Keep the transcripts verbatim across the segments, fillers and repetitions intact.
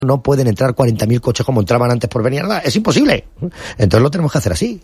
no pueden entrar cuarenta mil coches como entraban antes por Beniardá. Es imposible. Entonces lo tenemos que hacer así.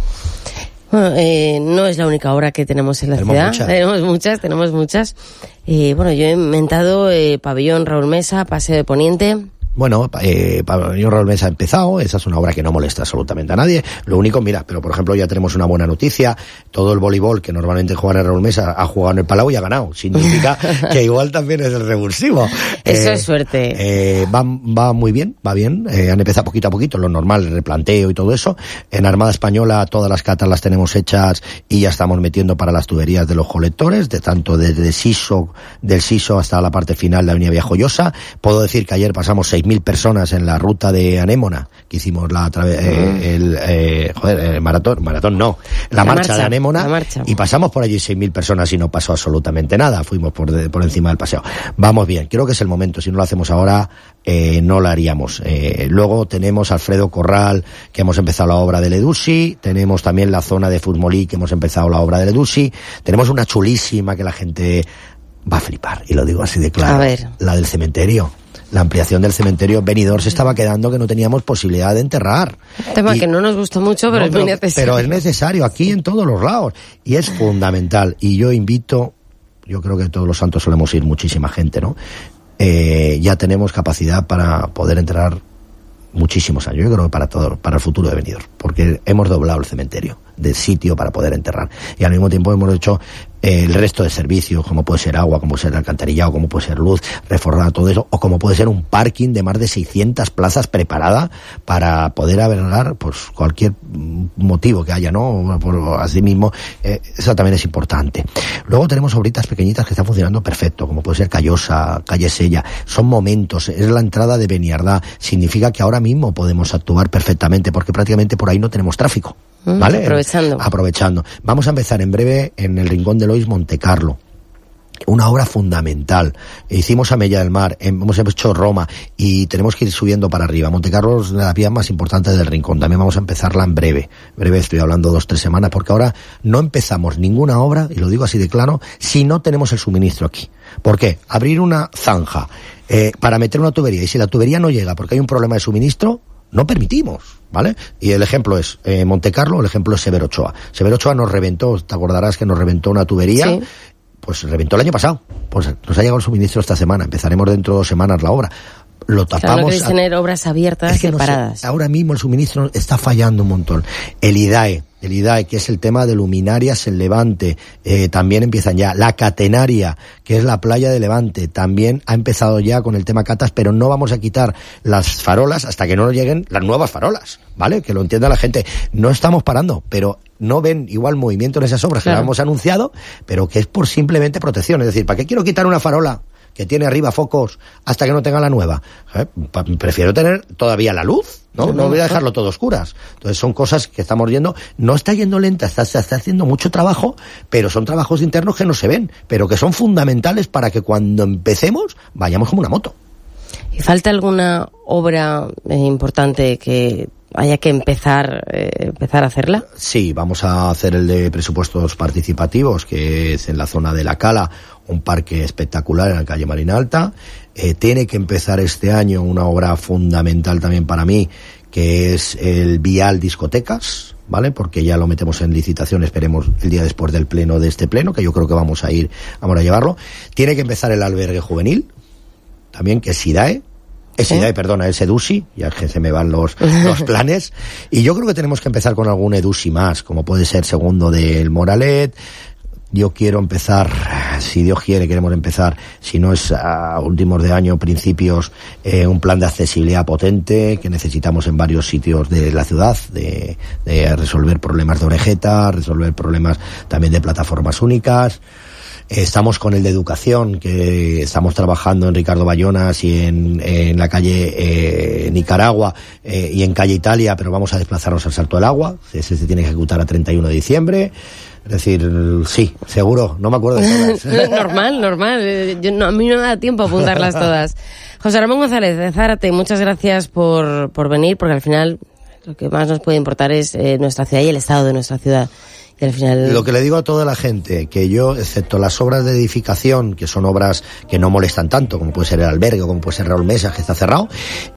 Bueno, eh, no es la única obra que tenemos en la tenemos ciudad. Muchas. Tenemos muchas, tenemos muchas. Eh, bueno, yo he inventado eh, Pabellón Raúl Mesa, Paseo de Poniente. Bueno, eh, Pabellón Raúl Mesa ha empezado, esa es una obra que no molesta absolutamente a nadie. Lo único, mira, pero por ejemplo ya tenemos una buena noticia, todo el voleibol que normalmente juega en Raúl Mesa ha jugado en el Palau y ha ganado. Significa que igual también es el revulsivo. Eso eh, es suerte. Eh, va, va muy bien, va bien, eh, han empezado poquito a poquito, lo normal, el replanteo y todo eso. En Armada Española todas las catas las tenemos hechas y ya estamos metiendo para las tuberías de los colectores, de tanto desde Siso, del Siso hasta la parte final de Avenida Villajoyosa. Puedo decir que ayer pasamos seis mil personas en la ruta de Anémona, que hicimos la eh, el eh, joder, el maratón, maratón no, la, la marcha, marcha de Anémona, marcha. Y pasamos por allí seis mil personas y no pasó absolutamente nada, fuimos por, de, por encima del paseo. Vamos bien, creo que es el momento, si no lo hacemos ahora, eh, no lo haríamos. Eh, luego tenemos Alfredo Corral, que hemos empezado la obra del Edusi, tenemos también la zona de Futmolí, que hemos empezado la obra del Edusi, tenemos una chulísima que la gente va a flipar, y lo digo así de claro, a ver. La del cementerio. La ampliación del cementerio Benidorm se estaba quedando que no teníamos posibilidad de enterrar. Tema y, que no nos gustó mucho, pero no, es muy pero, necesario. Pero es necesario, aquí en todos los lados. Y es fundamental. Y yo invito, yo creo que todos los santos solemos ir muchísima gente, ¿no? Eh, ya tenemos capacidad para poder enterrar muchísimos años. Yo creo que para todo, para el futuro de Benidorm. Porque hemos doblado el cementerio de sitio para poder enterrar. Y al mismo tiempo hemos hecho eh, el resto de servicios, como puede ser agua, como puede ser alcantarillado, como puede ser luz, reforzar todo eso, o como puede ser un parking de más de seiscientas plazas preparada para poder albergar pues cualquier motivo que haya, ¿no? Por, así mismo, eh, eso también es importante. Luego tenemos obritas pequeñitas que están funcionando perfecto, como puede ser Callosa, Calle Sella. Son momentos, es la entrada de Beniardá. Significa que ahora mismo podemos actuar perfectamente, porque prácticamente por ahí no tenemos tráfico. ¿Vale? Aprovechando. Aprovechando. Vamos a empezar en breve en el Rincón de Lois, Montecarlo. Una obra fundamental. Hicimos a Mella del Mar, hemos hecho Roma y tenemos que ir subiendo para arriba. Montecarlo es la vía más importante del Rincón. También vamos a empezarla en breve. Breve estoy hablando dos, tres semanas, porque ahora no empezamos ninguna obra, y lo digo así de claro, si no tenemos el suministro aquí. ¿Por qué? Abrir una zanja eh, para meter una tubería, y si la tubería no llega porque hay un problema de suministro, no permitimos, ¿vale? Y el ejemplo es eh, Montecarlo, el ejemplo es Severo Ochoa. Severo Ochoa nos reventó, te acordarás que nos reventó una tubería, sí. Pues reventó el año pasado. Pues nos ha llegado el suministro esta semana, empezaremos dentro de dos semanas la obra. Lo tapamos. Claro, no queréis tener obras abiertas, es que separadas. No sé, ahora mismo el suministro está fallando un montón. El I D A E, el I D A E, que es el tema de luminarias en Levante, eh, también empiezan ya. La Catenaria, que es la playa de Levante, también ha empezado ya con el tema catas, pero no vamos a quitar las farolas hasta que no lleguen las nuevas farolas, ¿vale? Que lo entienda la gente. No estamos parando, pero no ven igual movimiento en esas obras, claro, que lo hemos anunciado, pero que es por simplemente protección. Es decir, ¿para qué quiero quitar una farola que tiene arriba focos hasta que no tenga la nueva? ¿Eh? Prefiero tener todavía la luz, ¿no? No voy a dejarlo todo oscuras. Entonces son cosas que estamos yendo, no está yendo lenta, está, está haciendo mucho trabajo, pero son trabajos internos que no se ven, pero que son fundamentales para que cuando empecemos vayamos como una moto. ¿Y falta alguna obra eh, importante que haya que empezar eh, empezar a hacerla? Sí, vamos a hacer el de presupuestos participativos, que es en la zona de La Cala, un parque espectacular en la calle Marina Alta. Eh, tiene que empezar este año una obra fundamental también para mí, que es el vial discotecas, ¿vale? Porque ya lo metemos en licitación, esperemos el día después del pleno de este pleno, que yo creo que vamos a ir, vamos a llevarlo. Tiene que empezar el albergue juvenil, también, que es SIDAE. Es ¿Sí? SIDAE, perdona, es EDUSI, ya que se me van los, los planes. Y yo creo que tenemos que empezar con algún EDUSI más, como puede ser segundo del Moralet. Yo quiero empezar, si Dios quiere, queremos empezar, si no es a últimos de año, principios, eh, un plan de accesibilidad potente que necesitamos en varios sitios de la ciudad, de, de resolver problemas de orejeta, resolver problemas también de plataformas únicas. Estamos con el de educación, que estamos trabajando en Ricardo Bayonas y en, en la calle eh, Nicaragua eh, y en calle Italia, pero vamos a desplazarnos al Salto del Agua. Ese se tiene que ejecutar a treinta y uno de diciembre. Es decir, sí, seguro, no me acuerdo de todas. normal, normal. Yo, no, a mí no me da tiempo a apuntarlas todas. José Ramón González de Zárate, muchas gracias por, por venir, porque al final Lo que más nos puede importar es eh, nuestra ciudad y el estado de nuestra ciudad. Y al final... Lo que le digo a toda la gente, que yo, excepto las obras de edificación, que son obras que no molestan tanto, como puede ser el albergue, como puede ser Raúl Mesas, que está cerrado,